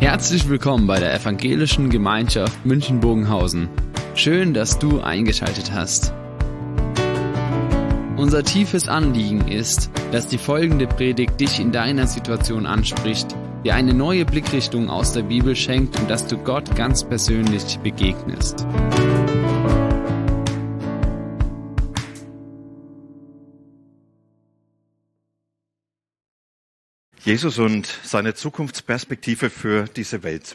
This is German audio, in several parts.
Herzlich willkommen bei der Evangelischen Gemeinschaft München-Bogenhausen. Schön, dass du eingeschaltet hast. Unser tiefes Anliegen ist, dass die folgende Predigt dich in deiner Situation anspricht, dir eine neue Blickrichtung aus der Bibel schenkt und dass du Gott ganz persönlich begegnest. Jesus und seine Zukunftsperspektive für diese Welt.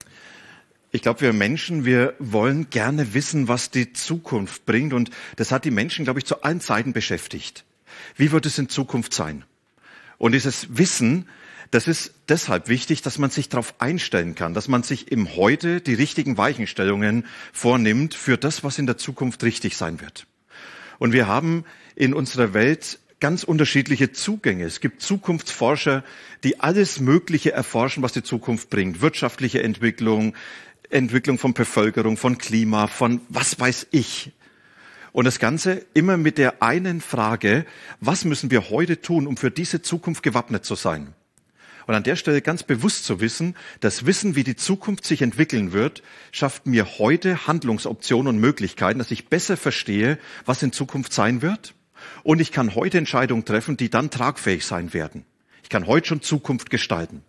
Ich glaube, wir Menschen, wir wollen gerne wissen, was die Zukunft bringt. Und das hat die Menschen, glaube ich, zu allen Zeiten beschäftigt. Wie wird es in Zukunft sein? Und dieses Wissen, das ist deshalb wichtig, dass man sich darauf einstellen kann, dass man sich im Heute die richtigen Weichenstellungen vornimmt für das, was in der Zukunft richtig sein wird. Und wir haben in unserer Welt ganz unterschiedliche Zugänge. Es gibt Zukunftsforscher, die alles Mögliche erforschen, was die Zukunft bringt. Wirtschaftliche Entwicklung, Entwicklung von Bevölkerung, von Klima, von was weiß ich. Und das Ganze immer mit der einen Frage, was müssen wir heute tun, um für diese Zukunft gewappnet zu sein? Und an der Stelle ganz bewusst zu wissen, das Wissen, wie die Zukunft sich entwickeln wird, schafft mir heute Handlungsoptionen und Möglichkeiten, dass ich besser verstehe, was in Zukunft sein wird. Und ich kann heute Entscheidungen treffen, die dann tragfähig sein werden. Ich kann heute schon Zukunft gestalten.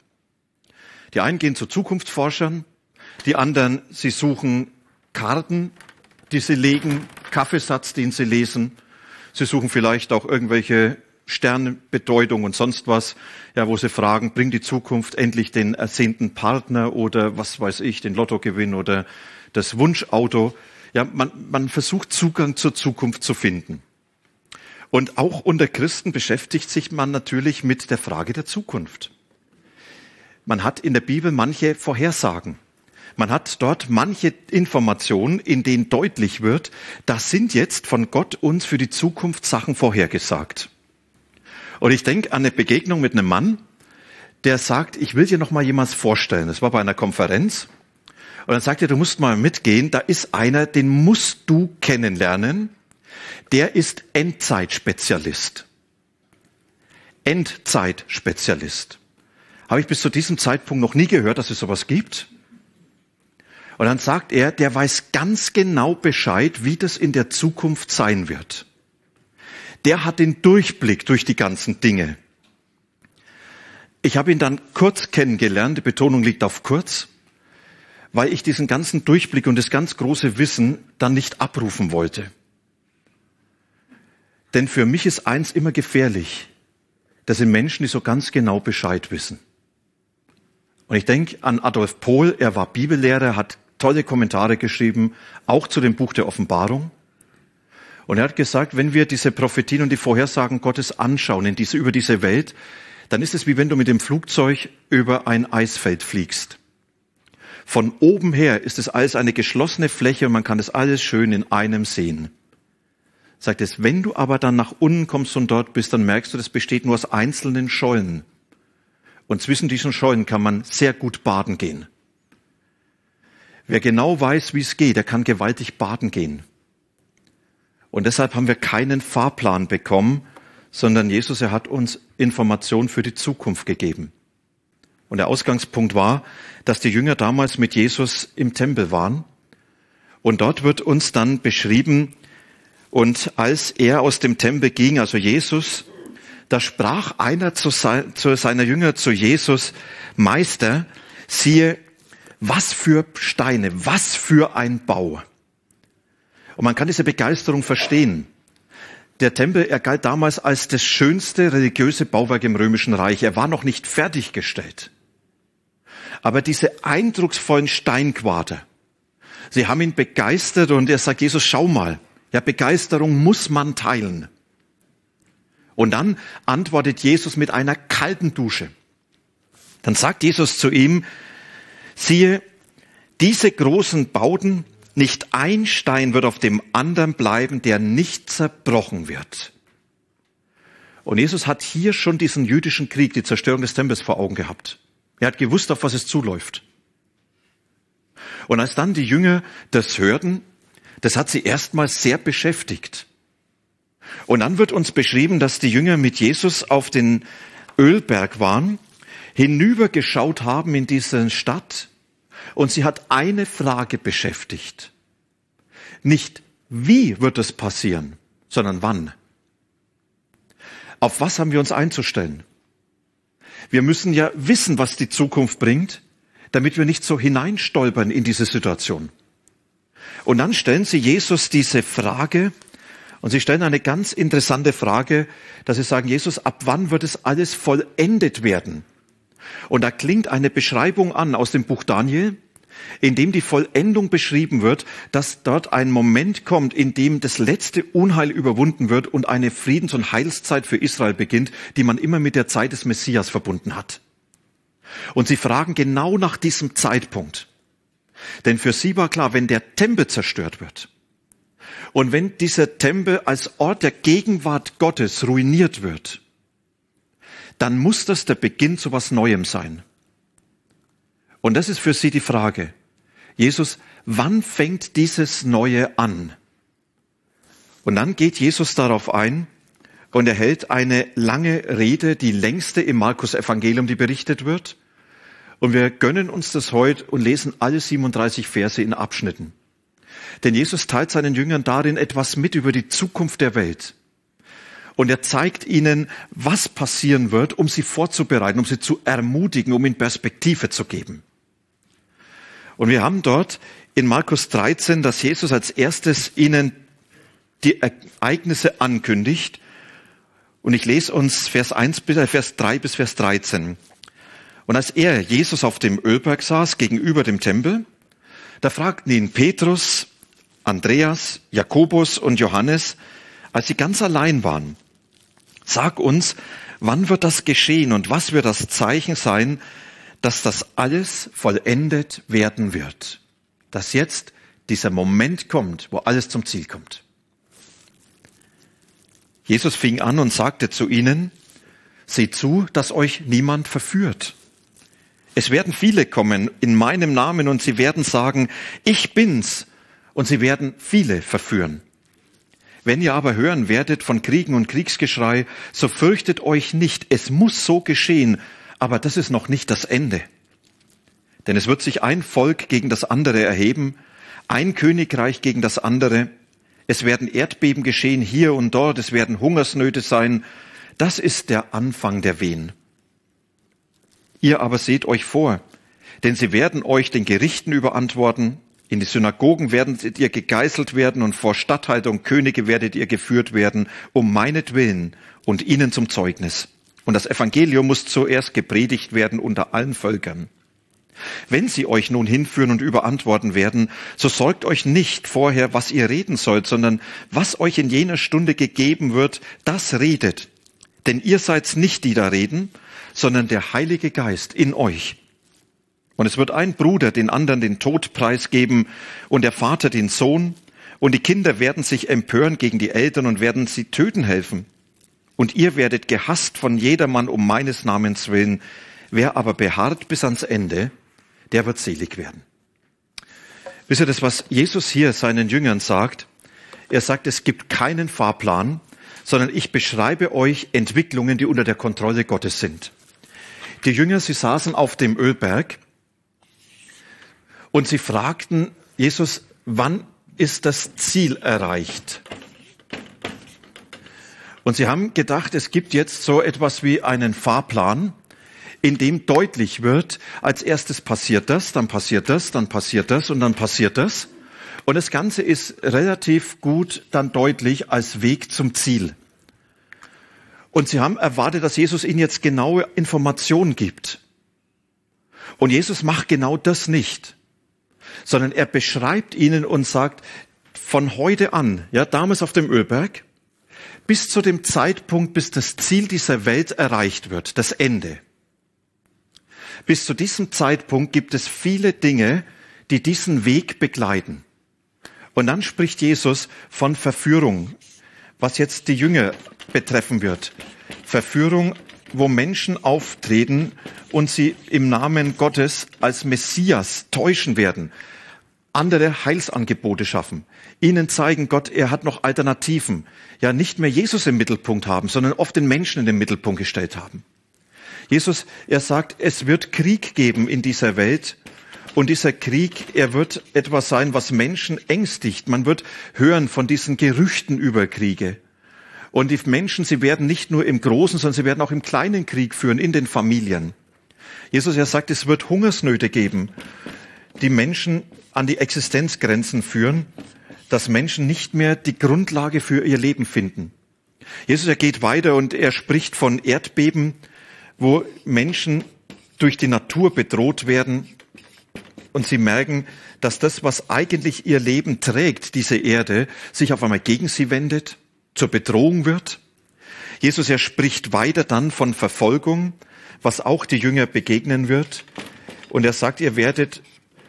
Die einen gehen zu Zukunftsforschern, die anderen, sie suchen Karten, die sie legen, Kaffeesatz, den sie lesen. Sie suchen vielleicht auch irgendwelche Sternbedeutung und sonst was, ja, wo sie fragen, bringt die Zukunft endlich den ersehnten Partner oder was weiß ich, den Lottogewinn oder das Wunschauto. Ja, man versucht Zugang zur Zukunft zu finden. Und auch unter Christen beschäftigt sich man natürlich mit der Frage der Zukunft. Man hat in der Bibel manche Vorhersagen. Man hat dort manche Informationen, in denen deutlich wird, das sind jetzt von Gott uns für die Zukunft Sachen vorhergesagt. Und ich denke an eine Begegnung mit einem Mann, der sagt, ich will dir noch mal jemals vorstellen. Das war bei einer Konferenz. Und dann sagt er, du musst mal mitgehen, da ist einer, den musst du kennenlernen. Der ist Endzeitspezialist. Endzeitspezialist. Habe ich bis zu diesem Zeitpunkt noch nie gehört, dass es sowas gibt. Und dann sagt er, der weiß ganz genau Bescheid, wie das in der Zukunft sein wird. Der hat den Durchblick durch die ganzen Dinge. Ich habe ihn dann kurz kennengelernt, die Betonung liegt auf kurz, weil ich diesen ganzen Durchblick und das ganz große Wissen dann nicht abrufen wollte. Denn für mich ist eins immer gefährlich, das sind Menschen, die so ganz genau Bescheid wissen. Und ich denke an Adolf Pohl, er war Bibellehrer, hat tolle Kommentare geschrieben, auch zu dem Buch der Offenbarung. Und er hat gesagt, wenn wir diese Prophetien und die Vorhersagen Gottes anschauen über diese Welt, dann ist es wie wenn du mit dem Flugzeug über ein Eisfeld fliegst. Von oben her ist es alles eine geschlossene Fläche und man kann es alles schön in einem sehen. Sagt es, wenn du aber dann nach unten kommst und dort bist, dann merkst du, das besteht nur aus einzelnen Schollen. Und zwischen diesen Schollen kann man sehr gut baden gehen. Wer genau weiß, wie es geht, der kann gewaltig baden gehen. Und deshalb haben wir keinen Fahrplan bekommen, sondern Jesus, er hat uns Informationen für die Zukunft gegeben. Und der Ausgangspunkt war, dass die Jünger damals mit Jesus im Tempel waren. Und dort wird uns dann beschrieben, und als er aus dem Tempel ging, also Jesus, da sprach einer zu seiner Jünger, zu Jesus, Meister, siehe, was für Steine, was für ein Bau. Und man kann diese Begeisterung verstehen. Der Tempel, er galt damals als das schönste religiöse Bauwerk im Römischen Reich. Er war noch nicht fertiggestellt. Aber diese eindrucksvollen Steinquader, sie haben ihn begeistert und er sagt, Jesus, schau mal. Ja, Begeisterung muss man teilen. Und dann antwortet Jesus mit einer kalten Dusche. Dann sagt Jesus zu ihm, siehe, diese großen Bauten, nicht ein Stein wird auf dem anderen bleiben, der nicht zerbrochen wird. Und Jesus hat hier schon diesen jüdischen Krieg, die Zerstörung des Tempels vor Augen gehabt. Er hat gewusst, auf was es zuläuft. Und als dann die Jünger das hörten, das hat sie erstmals sehr beschäftigt. Und dann wird uns beschrieben, dass die Jünger mit Jesus auf den Ölberg waren. hinübergeschaut haben in diese Stadt und sie hat eine Frage beschäftigt. Nicht, wie wird es passieren, sondern wann. Auf was haben wir uns einzustellen? Wir müssen ja wissen, was die Zukunft bringt, damit wir nicht so hineinstolpern in diese Situation. Und dann stellen sie Jesus diese Frage, und sie stellen eine ganz interessante Frage, dass sie sagen, Jesus, ab wann wird es alles vollendet werden? Und da klingt eine Beschreibung an aus dem Buch Daniel, in dem die Vollendung beschrieben wird, dass dort ein Moment kommt, in dem das letzte Unheil überwunden wird und eine Friedens- und Heilszeit für Israel beginnt, die man immer mit der Zeit des Messias verbunden hat. Und sie fragen genau nach diesem Zeitpunkt. Denn für sie war klar, wenn der Tempel zerstört wird und wenn dieser Tempel als Ort der Gegenwart Gottes ruiniert wird, dann muss das der Beginn zu was Neuem sein. Und das ist für sie die Frage. Jesus, wann fängt dieses Neue an? Und dann geht Jesus darauf ein und er hält eine lange Rede, die längste im Markus-Evangelium, die berichtet wird. Und wir gönnen uns das heute und lesen alle 37 Verse in Abschnitten. Denn Jesus teilt seinen Jüngern darin etwas mit über die Zukunft der Welt. Und er zeigt ihnen, was passieren wird, um sie vorzubereiten, um sie zu ermutigen, um ihnen Perspektive zu geben. Und wir haben dort in Markus 13, dass Jesus als erstes ihnen die Ereignisse ankündigt. Und ich lese uns Vers 3 bis Vers 13. Und als er, Jesus, auf dem Ölberg saß, gegenüber dem Tempel, da fragten ihn Petrus, Andreas, Jakobus und Johannes, als sie ganz allein waren, sag uns, wann wird das geschehen und was wird das Zeichen sein, dass das alles vollendet werden wird? Dass jetzt dieser Moment kommt, wo alles zum Ziel kommt. Jesus fing an und sagte zu ihnen, seht zu, dass euch niemand verführt. Es werden viele kommen in meinem Namen und sie werden sagen, ich bin's, und sie werden viele verführen. Wenn ihr aber hören werdet von Kriegen und Kriegsgeschrei, so fürchtet euch nicht, es muss so geschehen, aber das ist noch nicht das Ende. Denn es wird sich ein Volk gegen das andere erheben, ein Königreich gegen das andere. Es werden Erdbeben geschehen hier und dort, es werden Hungersnöte sein. Das ist der Anfang der Wehen. Ihr aber seht euch vor, denn sie werden euch den Gerichten überantworten. In die Synagogen werdet ihr gegeißelt werden und vor Statthalter und Könige werdet ihr geführt werden, um meinetwillen und ihnen zum Zeugnis. Und das Evangelium muss zuerst gepredigt werden unter allen Völkern. Wenn sie euch nun hinführen und überantworten werden, so sorgt euch nicht vorher, was ihr reden sollt, sondern was euch in jener Stunde gegeben wird, das redet. Denn ihr seid nicht die da reden, sondern der Heilige Geist in euch. Und es wird ein Bruder den anderen den Tod preisgeben und der Vater den Sohn. Und die Kinder werden sich empören gegen die Eltern und werden sie töten helfen. Und ihr werdet gehasst von jedermann um meines Namens willen. Wer aber beharrt bis ans Ende, der wird selig werden. Wisst ihr das, was Jesus hier seinen Jüngern sagt? Er sagt, es gibt keinen Fahrplan, sondern ich beschreibe euch Entwicklungen, die unter der Kontrolle Gottes sind. Die Jünger, sie saßen auf dem Ölberg und sie fragten Jesus, wann ist das Ziel erreicht? Und sie haben gedacht, es gibt jetzt so etwas wie einen Fahrplan, in dem deutlich wird, als erstes passiert das, dann passiert das, dann passiert das und dann passiert das. Und das Ganze ist relativ gut dann deutlich als Weg zum Ziel. Und sie haben erwartet, dass Jesus ihnen jetzt genaue Informationen gibt. Und Jesus macht genau das nicht, sondern er beschreibt ihnen und sagt, von heute an, ja, damals auf dem Ölberg, bis zu dem Zeitpunkt, bis das Ziel dieser Welt erreicht wird, das Ende. Bis zu diesem Zeitpunkt gibt es viele Dinge, die diesen Weg begleiten. Und dann spricht Jesus von Verführung, was jetzt die Jünger betreffen wird. Verführung, wo Menschen auftreten und sie im Namen Gottes als Messias täuschen werden, andere Heilsangebote schaffen, ihnen zeigen, Gott, er hat noch Alternativen, ja nicht mehr Jesus im Mittelpunkt haben, sondern oft den Menschen in den Mittelpunkt gestellt haben. Jesus, er sagt, es wird Krieg geben in dieser Welt. Und dieser Krieg, er wird etwas sein, was Menschen ängstigt. Man wird hören von diesen Gerüchten über Kriege. Und die Menschen, sie werden nicht nur im großen, sondern sie werden auch im kleinen Krieg führen, in den Familien. Jesus, er sagt, es wird Hungersnöte geben, die Menschen an die Existenzgrenzen führen, dass Menschen nicht mehr die Grundlage für ihr Leben finden. Jesus, er geht weiter und er spricht von Erdbeben, wo Menschen durch die Natur bedroht werden und sie merken, dass das, was eigentlich ihr Leben trägt, diese Erde, sich auf einmal gegen sie wendet, zur Bedrohung wird. Jesus, er spricht weiter dann von Verfolgung, was auch die Jünger begegnen wird. Und er sagt, ihr werdet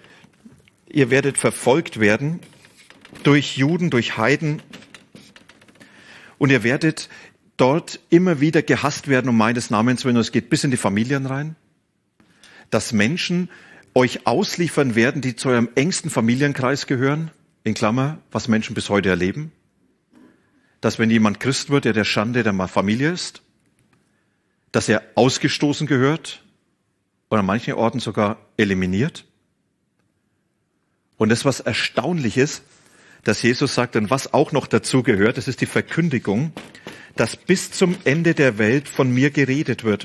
verfolgt werden durch Juden, durch Heiden. Und ihr werdet dort immer wieder gehasst werden um meines Namens willen. Und es geht bis in die Familien rein, dass Menschen euch ausliefern werden, die zu eurem engsten Familienkreis gehören. In Klammer, was Menschen bis heute erleben. Dass wenn jemand Christ wird, der Schande der Familie ist, dass er ausgestoßen gehört oder an manchen Orten sogar eliminiert. Und das, was erstaunlich ist, dass Jesus sagt, und was auch noch dazu gehört, das ist die Verkündigung, dass bis zum Ende der Welt von mir geredet wird.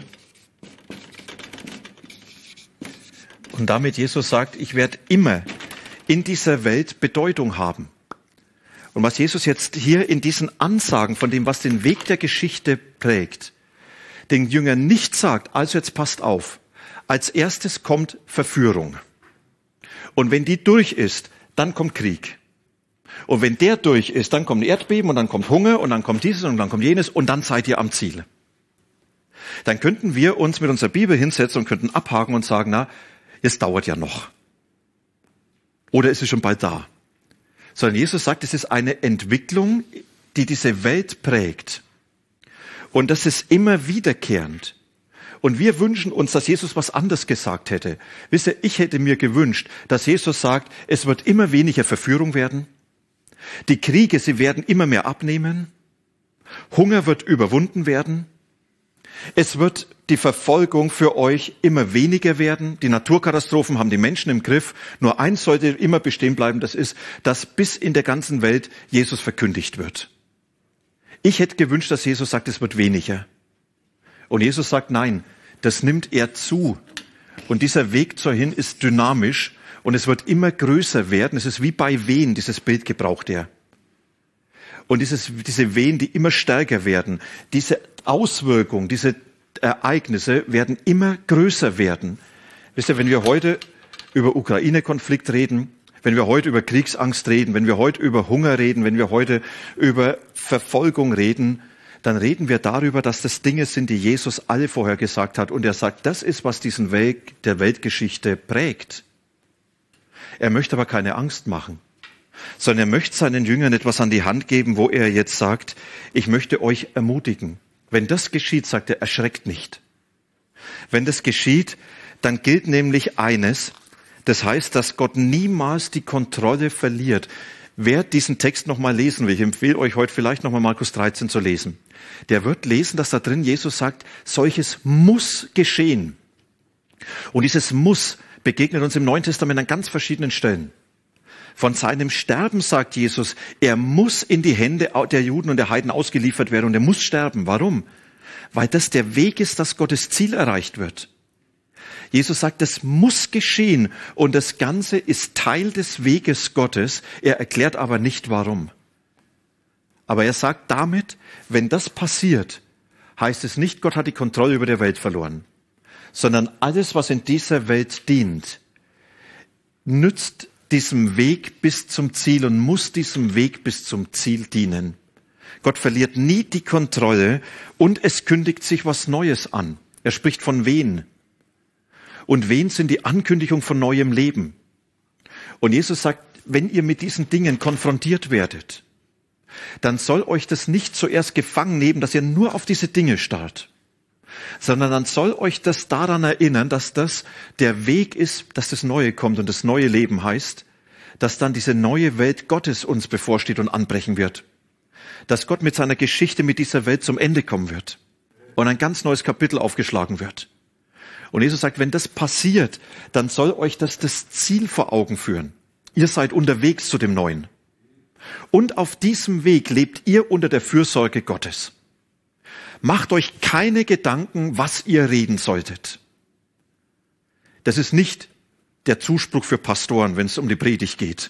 Und damit Jesus sagt, ich werde immer in dieser Welt Bedeutung haben. Und was Jesus jetzt hier in diesen Ansagen von dem, was den Weg der Geschichte prägt, den Jüngern nicht sagt, also jetzt passt auf, als erstes kommt Verführung. Und wenn die durch ist, dann kommt Krieg. Und wenn der durch ist, dann kommt Erdbeben und dann kommt Hunger und dann kommt dieses und dann kommt jenes und dann seid ihr am Ziel. Dann könnten wir uns mit unserer Bibel hinsetzen und könnten abhaken und sagen, na, es dauert ja noch. Oder ist es schon bald da? Sondern Jesus sagt, es ist eine Entwicklung, die diese Welt prägt. Und das ist immer wiederkehrend. Und wir wünschen uns, dass Jesus was anderes gesagt hätte. Wisst ihr, ich hätte mir gewünscht, dass Jesus sagt, es wird immer weniger Verführung werden. Die Kriege, sie werden immer mehr abnehmen. Hunger wird überwunden werden. Es wird die Verfolgung für euch immer weniger werden. Die Naturkatastrophen haben die Menschen im Griff. Nur eins sollte immer bestehen bleiben, das ist, dass bis in der ganzen Welt Jesus verkündigt wird. Ich hätte gewünscht, dass Jesus sagt, es wird weniger. Und Jesus sagt, nein, das nimmt er zu. Und dieser Weg dahin ist dynamisch und es wird immer größer werden. Es ist wie bei Wehen, dieses Bild gebraucht er. Und diese Wehen, die immer stärker werden, diese Auswirkungen, diese Ereignisse werden immer größer werden. Wisst ihr, wenn wir heute über Ukraine-Konflikt reden, wenn wir heute über Kriegsangst reden, wenn wir heute über Hunger reden, wenn wir heute über Verfolgung reden, dann reden wir darüber, dass das Dinge sind, die Jesus alle vorher gesagt hat. Und er sagt, das ist, was diesen Weg der Weltgeschichte prägt. Er möchte aber keine Angst machen, sondern er möchte seinen Jüngern etwas an die Hand geben, wo er jetzt sagt, ich möchte euch ermutigen. Wenn das geschieht, sagt er, erschreckt nicht. Wenn das geschieht, dann gilt nämlich eines, das heißt, dass Gott niemals die Kontrolle verliert. Wer diesen Text nochmal lesen will, ich empfehle euch heute vielleicht nochmal Markus 13 zu lesen, der wird lesen, dass da drin Jesus sagt, solches muss geschehen. Und dieses Muss begegnet uns im Neuen Testament an ganz verschiedenen Stellen. Von seinem Sterben sagt Jesus, er muss in die Hände der Juden und der Heiden ausgeliefert werden und er muss sterben. Warum? Weil das der Weg ist, dass Gottes Ziel erreicht wird. Jesus sagt, das muss geschehen und das Ganze ist Teil des Weges Gottes. Er erklärt aber nicht, warum. Aber er sagt damit, wenn das passiert, heißt es nicht, Gott hat die Kontrolle über die Welt verloren, sondern alles, was in dieser Welt dient, nützt diesem Weg bis zum Ziel und muss diesem Weg bis zum Ziel dienen. Gott verliert nie die Kontrolle und es kündigt sich was Neues an. Er spricht von Wehen. Und Wehen sind die Ankündigung von neuem Leben. Und Jesus sagt, wenn ihr mit diesen Dingen konfrontiert werdet, dann soll euch das nicht zuerst gefangen nehmen, dass ihr nur auf diese Dinge starrt, sondern dann soll euch das daran erinnern, dass das der Weg ist, dass das Neue kommt und das neue Leben heißt, dass dann diese neue Welt Gottes uns bevorsteht und anbrechen wird. Dass Gott mit seiner Geschichte mit dieser Welt zum Ende kommen wird und ein ganz neues Kapitel aufgeschlagen wird. Und Jesus sagt, wenn das passiert, dann soll euch das Ziel vor Augen führen. Ihr seid unterwegs zu dem Neuen. Und auf diesem Weg lebt ihr unter der Fürsorge Gottes. Macht euch keine Gedanken, was ihr reden solltet. Das ist nicht der Zuspruch für Pastoren, wenn es um die Predigt geht.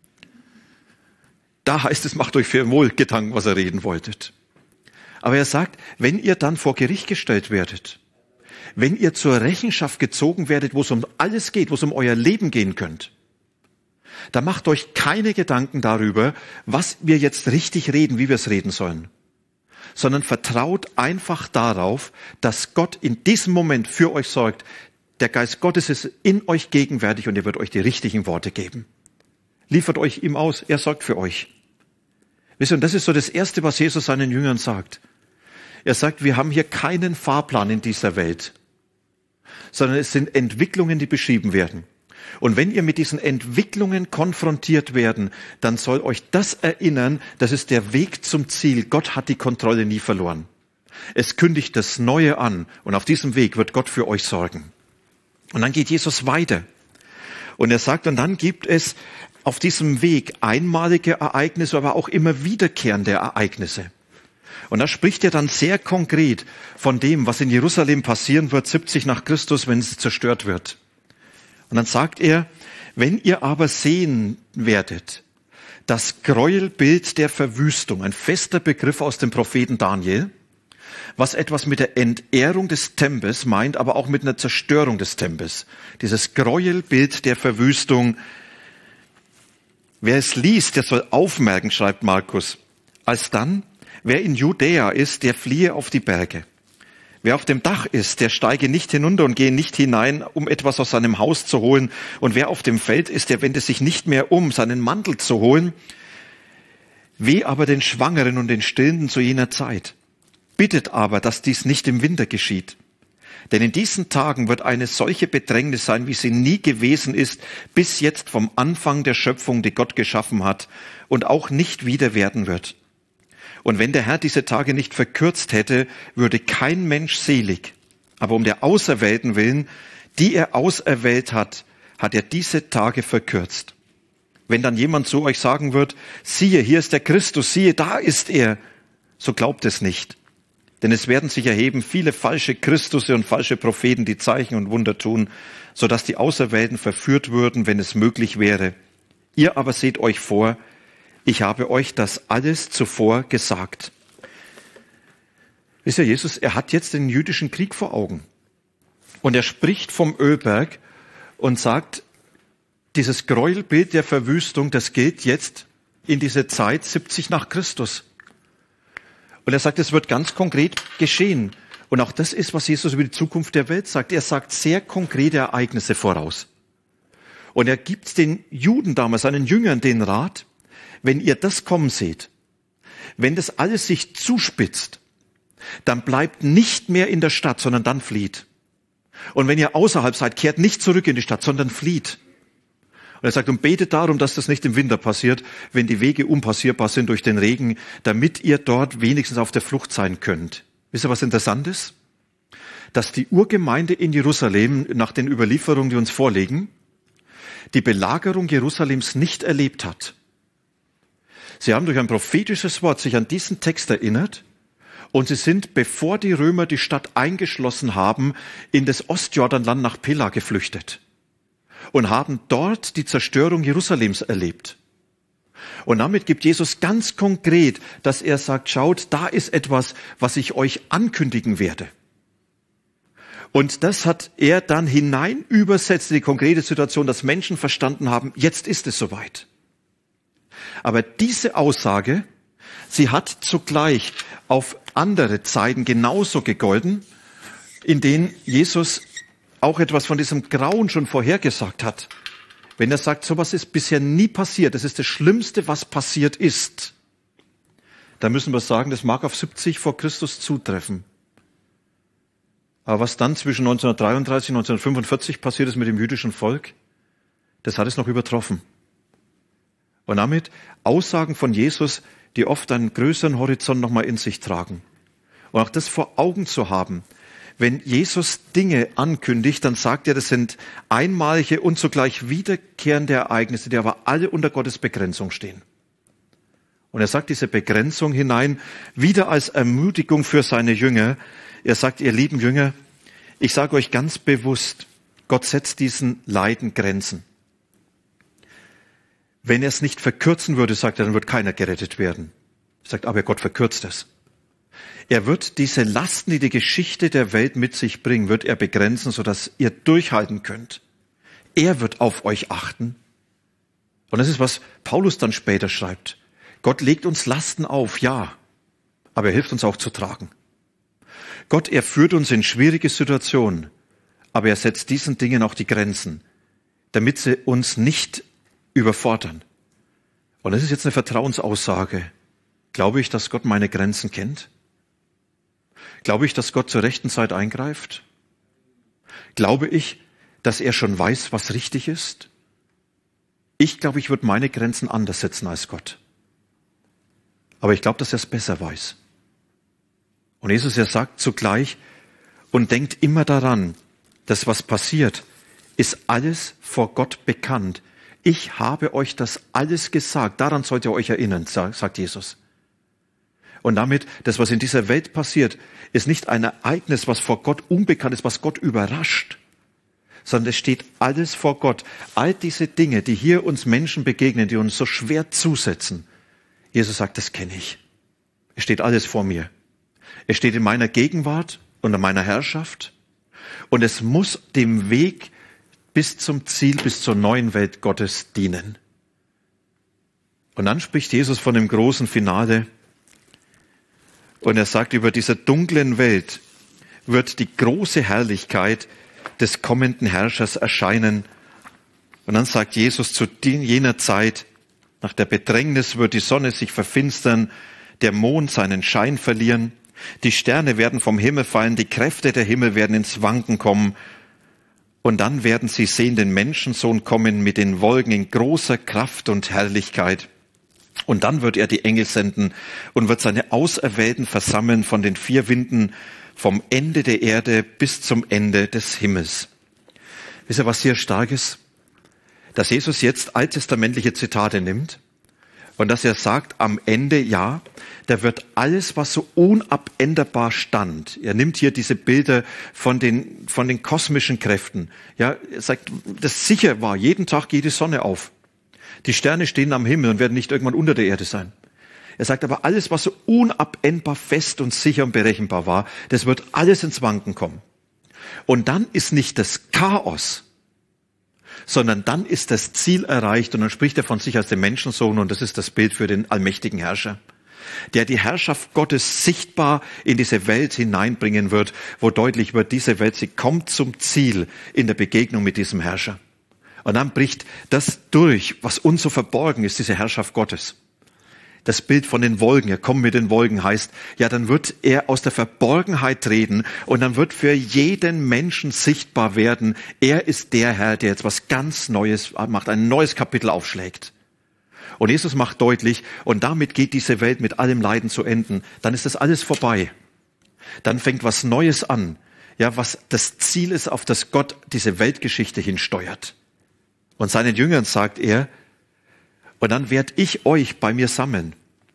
Da heißt es, macht euch für wohl Gedanken, was ihr reden wolltet. Aber er sagt, wenn ihr dann vor Gericht gestellt werdet, wenn ihr zur Rechenschaft gezogen werdet, wo es um alles geht, wo es um euer Leben gehen könnt, da macht euch keine Gedanken darüber, was wir jetzt richtig reden, wie wir es reden sollen, sondern vertraut einfach darauf, dass Gott in diesem Moment für euch sorgt. Der Geist Gottes ist in euch gegenwärtig und er wird euch die richtigen Worte geben. Liefert euch ihm aus, er sorgt für euch. Wisst ihr, und das ist so das Erste, was Jesus seinen Jüngern sagt. Er sagt, wir haben hier keinen Fahrplan in dieser Welt, sondern es sind Entwicklungen, die beschrieben werden. Und wenn ihr mit diesen Entwicklungen konfrontiert werden, dann soll euch das erinnern, das ist der Weg zum Ziel. Gott hat die Kontrolle nie verloren. Es kündigt das Neue an und auf diesem Weg wird Gott für euch sorgen. Und dann geht Jesus weiter. Und er sagt, und dann gibt es auf diesem Weg einmalige Ereignisse, aber auch immer wiederkehrende Ereignisse. Und da spricht er dann sehr konkret von dem, was in Jerusalem passieren wird, 70 nach Christus, wenn es zerstört wird. Und dann sagt er, wenn ihr aber sehen werdet, das Gräuelbild der Verwüstung, ein fester Begriff aus dem Propheten Daniel, was etwas mit der Entehrung des Tempels meint, aber auch mit einer Zerstörung des Tempels. Dieses Gräuelbild der Verwüstung. Wer es liest, der soll aufmerken, schreibt Markus. Alsdann, wer in Judäa ist, der fliehe auf die Berge. Wer auf dem Dach ist, der steige nicht hinunter und gehe nicht hinein, um etwas aus seinem Haus zu holen. Und wer auf dem Feld ist, der wende sich nicht mehr um, seinen Mantel zu holen. Weh aber den Schwangeren und den Stillenden zu jener Zeit. Bittet aber, dass dies nicht im Winter geschieht. Denn in diesen Tagen wird eine solche Bedrängnis sein, wie sie nie gewesen ist, bis jetzt vom Anfang der Schöpfung, die Gott geschaffen hat, und auch nicht wieder werden wird. Und wenn der Herr diese Tage nicht verkürzt hätte, würde kein Mensch selig. Aber um der Auserwählten willen, die er auserwählt hat, hat er diese Tage verkürzt. Wenn dann jemand zu euch sagen wird, siehe, hier ist der Christus, siehe, da ist er, so glaubt es nicht. Denn es werden sich erheben viele falsche Christusse und falsche Propheten, die Zeichen und Wunder tun, sodass die Auserwählten verführt würden, wenn es möglich wäre. Ihr aber seht euch vor, ich habe euch das alles zuvor gesagt. Wisst ihr, Jesus, er hat jetzt den jüdischen Krieg vor Augen. Und er spricht vom Ölberg und sagt, dieses Gräuelbild der Verwüstung, das gilt jetzt in diese Zeit 70 nach Christus. Und er sagt, es wird ganz konkret geschehen. Und auch das ist, was Jesus über die Zukunft der Welt sagt. Er sagt sehr konkrete Ereignisse voraus. Und er gibt den Juden damals, seinen Jüngern, den Rat, wenn ihr das kommen seht, wenn das alles sich zuspitzt, dann bleibt nicht mehr in der Stadt, sondern dann flieht. Und wenn ihr außerhalb seid, kehrt nicht zurück in die Stadt, sondern flieht. Und er sagt, und betet darum, dass das nicht im Winter passiert, wenn die Wege unpassierbar sind durch den Regen, damit ihr dort wenigstens auf der Flucht sein könnt. Wisst ihr, was interessant ist? Dass die Urgemeinde in Jerusalem, nach den Überlieferungen, die uns vorliegen, die Belagerung Jerusalems nicht erlebt hat. Sie haben durch ein prophetisches Wort sich an diesen Text erinnert und sie sind, bevor die Römer die Stadt eingeschlossen haben, in das Ostjordanland nach Pella geflüchtet und haben dort die Zerstörung Jerusalems erlebt. Und damit gibt Jesus ganz konkret, dass er sagt, schaut, da ist etwas, was ich euch ankündigen werde. Und das hat er dann hinein übersetzt in die konkrete Situation, dass Menschen verstanden haben, jetzt ist es soweit. Aber diese Aussage, sie hat zugleich auf andere Zeiten genauso gegolten, in denen Jesus auch etwas von diesem Grauen schon vorhergesagt hat. Wenn er sagt, sowas ist bisher nie passiert, das ist das Schlimmste, was passiert ist, dann müssen wir sagen, das mag auf 70 vor Christus zutreffen. Aber was dann zwischen 1933 und 1945 passiert ist mit dem jüdischen Volk, das hat es noch übertroffen. Und damit Aussagen von Jesus, die oft einen größeren Horizont nochmal in sich tragen. Und auch das vor Augen zu haben. Wenn Jesus Dinge ankündigt, dann sagt er, das sind einmalige und zugleich wiederkehrende Ereignisse, die aber alle unter Gottes Begrenzung stehen. Und er sagt diese Begrenzung hinein wieder als Ermutigung für seine Jünger. Er sagt, ihr lieben Jünger, ich sage euch ganz bewusst, Gott setzt diesen Leiden Grenzen. Wenn er es nicht verkürzen würde, sagt er, dann wird keiner gerettet werden. Er sagt, aber Gott verkürzt es. Er wird diese Lasten, die die Geschichte der Welt mit sich bringen, wird er begrenzen, sodass ihr durchhalten könnt. Er wird auf euch achten. Und das ist, was Paulus dann später schreibt. Gott legt uns Lasten auf, ja, aber er hilft uns auch zu tragen. Gott, er führt uns in schwierige Situationen, aber er setzt diesen Dingen auch die Grenzen, damit sie uns nicht überfordern. Und das ist jetzt eine Vertrauensaussage. Glaube ich, dass Gott meine Grenzen kennt? Glaube ich, dass Gott zur rechten Zeit eingreift? Glaube ich, dass er schon weiß, was richtig ist? Ich glaube, ich würde meine Grenzen anders setzen als Gott. Aber ich glaube, dass er es besser weiß. Und Jesus, er sagt zugleich und denkt immer daran, dass was passiert, ist alles vor Gott bekannt. Ich habe euch das alles gesagt. Daran sollt ihr euch erinnern, sagt Jesus. Und damit, das, was in dieser Welt passiert, ist nicht ein Ereignis, was vor Gott unbekannt ist, was Gott überrascht, sondern es steht alles vor Gott. All diese Dinge, die hier uns Menschen begegnen, die uns so schwer zusetzen, Jesus sagt, das kenne ich. Es steht alles vor mir. Es steht in meiner Gegenwart und in meiner Herrschaft. Und es muss dem Weg bis zum Ziel, bis zur neuen Welt Gottes dienen. Und dann spricht Jesus von dem großen Finale. Und er sagt, über dieser dunklen Welt wird die große Herrlichkeit des kommenden Herrschers erscheinen. Und dann sagt Jesus, zu jener Zeit, nach der Bedrängnis wird die Sonne sich verfinstern, der Mond seinen Schein verlieren, die Sterne werden vom Himmel fallen, die Kräfte der Himmel werden ins Wanken kommen. Und dann werden sie sehen den Menschensohn kommen mit den Wolken in großer Kraft und Herrlichkeit. Und dann wird er die Engel senden und wird seine Auserwählten versammeln von den 4 Winden, vom Ende der Erde bis zum Ende des Himmels. Wisst ihr, was hier stark ist? Dass Jesus jetzt alttestamentliche Zitate nimmt und dass er sagt, am Ende, ja, da wird alles, was so unabänderbar stand. Er nimmt hier diese Bilder von den kosmischen Kräften. Ja, er sagt, das sicher war, jeden Tag geht die Sonne auf. Die Sterne stehen am Himmel und werden nicht irgendwann unter der Erde sein. Er sagt aber, alles, was so unabänderbar fest und sicher und berechenbar war, das wird alles ins Wanken kommen. Und dann ist nicht das Chaos, sondern dann ist das Ziel erreicht und dann spricht er von sich als dem Menschensohn und das ist das Bild für den allmächtigen Herrscher, der die Herrschaft Gottes sichtbar in diese Welt hineinbringen wird, wo deutlich wird, diese Welt, sie kommt zum Ziel in der Begegnung mit diesem Herrscher. Und dann bricht das durch, was uns so verborgen ist, diese Herrschaft Gottes. Das Bild von den Wolken, er kommt mit den Wolken, heißt, ja, dann wird er aus der Verborgenheit treten und dann wird für jeden Menschen sichtbar werden, er ist der Herr, der jetzt was ganz Neues macht, ein neues Kapitel aufschlägt. Und Jesus macht deutlich, und damit geht diese Welt mit allem Leiden zu enden. Dann ist das alles vorbei. Dann fängt was Neues an, ja, was das Ziel ist, auf das Gott diese Weltgeschichte hinsteuert. Und seinen Jüngern sagt er, und dann werde ich euch bei mir sammeln.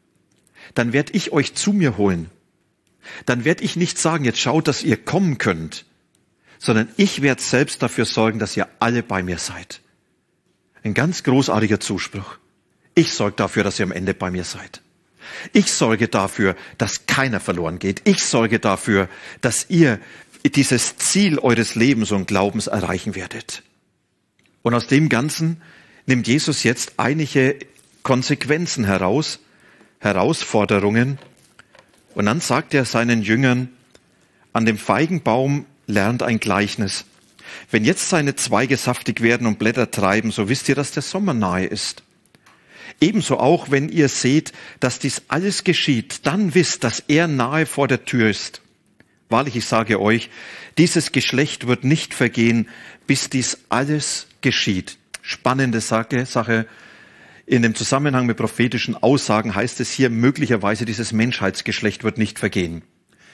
Dann werde ich euch zu mir holen. Dann werde ich nicht sagen, jetzt schaut, dass ihr kommen könnt, sondern ich werde selbst dafür sorgen, dass ihr alle bei mir seid. Ein ganz großartiger Zuspruch. Ich sorge dafür, dass ihr am Ende bei mir seid. Ich sorge dafür, dass keiner verloren geht. Ich sorge dafür, dass ihr dieses Ziel eures Lebens und Glaubens erreichen werdet. Und aus dem Ganzen nimmt Jesus jetzt einige Konsequenzen heraus, Herausforderungen. Und dann sagt er seinen Jüngern, an dem Feigenbaum lernt ein Gleichnis. Wenn jetzt seine Zweige saftig werden und Blätter treiben, so wisst ihr, dass der Sommer nahe ist. Ebenso auch, wenn ihr seht, dass dies alles geschieht, dann wisst, dass er nahe vor der Tür ist. Wahrlich, ich sage euch, dieses Geschlecht wird nicht vergehen, bis dies alles geschieht. Spannende Sache. In dem Zusammenhang mit prophetischen Aussagen heißt es hier möglicherweise, dieses Menschheitsgeschlecht wird nicht vergehen.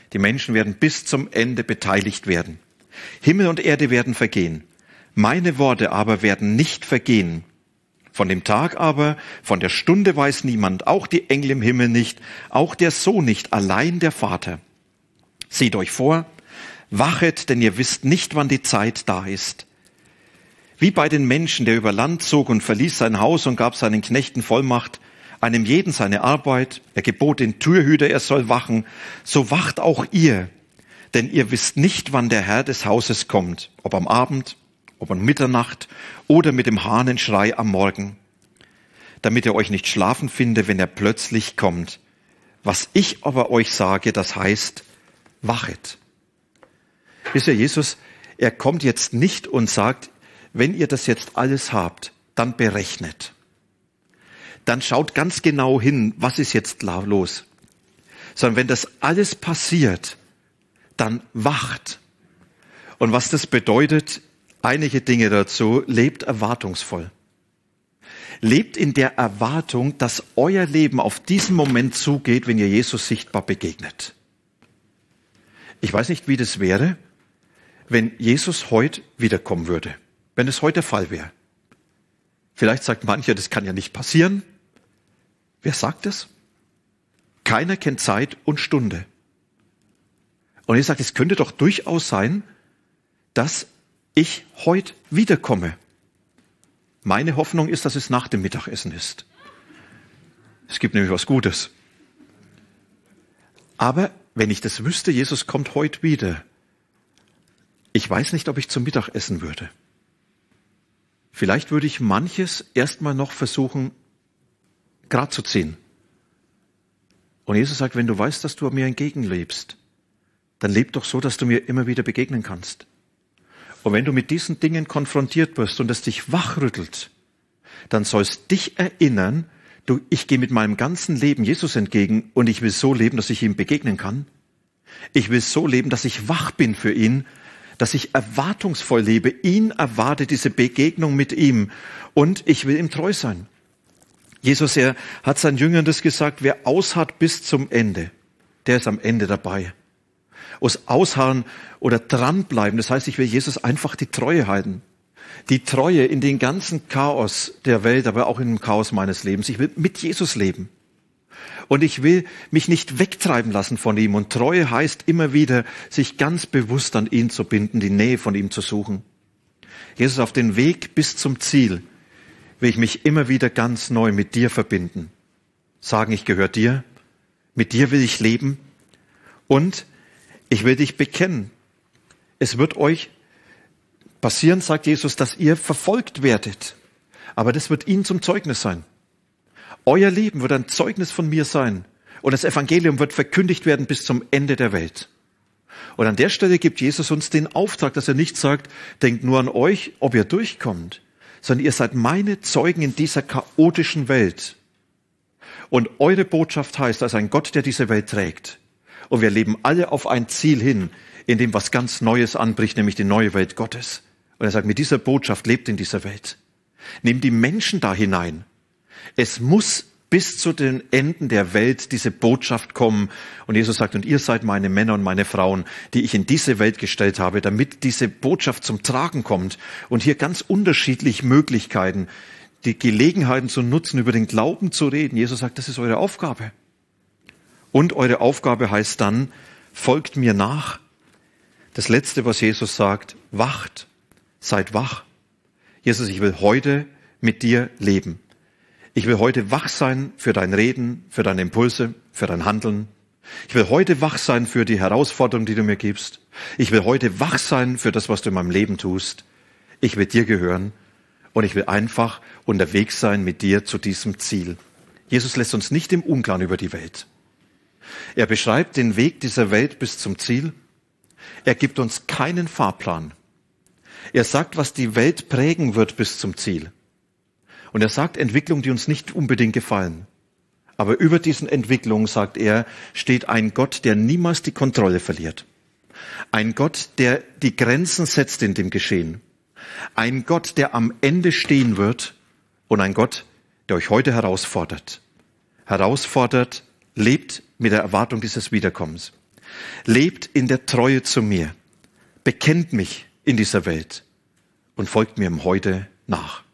Die Menschen werden bis zum Ende beteiligt werden. Himmel und Erde werden vergehen. Meine Worte aber werden nicht vergehen. Von dem Tag aber, von der Stunde weiß niemand, auch die Engel im Himmel nicht, auch der Sohn nicht, allein der Vater. Seht euch vor, wachet, denn ihr wisst nicht, wann die Zeit da ist. Wie bei den Menschen, der über Land zog und verließ sein Haus und gab seinen Knechten Vollmacht, einem jeden seine Arbeit, er gebot den Türhüter, er soll wachen, so wacht auch ihr, denn ihr wisst nicht, wann der Herr des Hauses kommt, ob am Abend, ob um Mitternacht oder mit dem Hahnenschrei am Morgen, damit er euch nicht schlafen finde, wenn er plötzlich kommt. Was ich aber euch sage, das heißt, wachet. Wisst ihr, Jesus, er kommt jetzt nicht und sagt, wenn ihr das jetzt alles habt, dann berechnet. Dann schaut ganz genau hin, was ist jetzt los. Sondern wenn das alles passiert, dann wacht. Und was das bedeutet, einige Dinge dazu, lebt erwartungsvoll. Lebt in der Erwartung, dass euer Leben auf diesen Moment zugeht, wenn ihr Jesus sichtbar begegnet. Ich weiß nicht, wie das wäre, wenn Jesus heute wiederkommen würde. Wenn es heute der Fall wäre. Vielleicht sagt mancher, das kann ja nicht passieren. Wer sagt das? Keiner kennt Zeit und Stunde. Und ich sage, es könnte doch durchaus sein, dass ich heute wiederkomme. Meine Hoffnung ist, dass es nach dem Mittagessen ist. Es gibt nämlich was Gutes. Aber wenn ich das wüsste, Jesus kommt heute wieder, ich weiß nicht, ob ich zum Mittag essen würde. Vielleicht würde ich manches erstmal noch versuchen, gerade zu ziehen. Und Jesus sagt, wenn du weißt, dass du mir entgegenlebst, dann leb doch so, dass du mir immer wieder begegnen kannst. Und wenn du mit diesen Dingen konfrontiert wirst und es dich wachrüttelt, dann sollst dich erinnern, ich gehe mit meinem ganzen Leben Jesus entgegen und ich will so leben, dass ich ihm begegnen kann. Ich will so leben, dass ich wach bin für ihn, dass ich erwartungsvoll lebe, ihn erwarte, diese Begegnung mit ihm und ich will ihm treu sein. Jesus, er hat seinen Jüngern das gesagt, wer ausharrt bis zum Ende, der ist am Ende dabei. Ausharren oder dranbleiben, das heißt, ich will Jesus einfach die Treue halten. Die Treue in den ganzen Chaos der Welt, aber auch in dem Chaos meines Lebens. Ich will mit Jesus leben. Und ich will mich nicht wegtreiben lassen von ihm. Und Treue heißt immer wieder, sich ganz bewusst an ihn zu binden, die Nähe von ihm zu suchen. Jesus, auf den Weg bis zum Ziel will ich mich immer wieder ganz neu mit dir verbinden. Sagen, ich gehöre dir. Mit dir will ich leben. Und ich will dich bekennen. Es wird euch passieren, sagt Jesus, dass ihr verfolgt werdet. Aber das wird ihnen zum Zeugnis sein. Euer Leben wird ein Zeugnis von mir sein. Und das Evangelium wird verkündigt werden bis zum Ende der Welt. Und an der Stelle gibt Jesus uns den Auftrag, dass er nicht sagt, denkt nur an euch, ob ihr durchkommt, sondern ihr seid meine Zeugen in dieser chaotischen Welt. Und eure Botschaft heißt, als ein Gott, der diese Welt trägt. Und wir leben alle auf ein Ziel hin, in dem was ganz Neues anbricht, nämlich die neue Welt Gottes. Und er sagt, mit dieser Botschaft lebt in dieser Welt. Nehmt die Menschen da hinein. Es muss bis zu den Enden der Welt diese Botschaft kommen. Und Jesus sagt, und ihr seid meine Männer und meine Frauen, die ich in diese Welt gestellt habe, damit diese Botschaft zum Tragen kommt. Und hier ganz unterschiedlich Möglichkeiten, die Gelegenheiten zu nutzen, über den Glauben zu reden. Jesus sagt, das ist eure Aufgabe. Und eure Aufgabe heißt dann, folgt mir nach. Das Letzte, was Jesus sagt, wacht, seid wach. Jesus, ich will heute mit dir leben. Ich will heute wach sein für dein Reden, für deine Impulse, für dein Handeln. Ich will heute wach sein für die Herausforderung, die du mir gibst. Ich will heute wach sein für das, was du in meinem Leben tust. Ich will dir gehören und ich will einfach unterwegs sein mit dir zu diesem Ziel. Jesus lässt uns nicht im Unklaren über die Welt. Er beschreibt den Weg dieser Welt bis zum Ziel. Er gibt uns keinen Fahrplan. Er sagt, was die Welt prägen wird bis zum Ziel. Und er sagt Entwicklungen, die uns nicht unbedingt gefallen. Aber über diesen Entwicklungen, sagt er, steht ein Gott, der niemals die Kontrolle verliert. Ein Gott, der die Grenzen setzt in dem Geschehen. Ein Gott, der am Ende stehen wird. Und ein Gott, der euch heute herausfordert. Herausfordert, lebt mit der Erwartung dieses Wiederkommens. lebt in der Treue zu mir, bekennt mich in dieser Welt und folgt mir im Heute nach.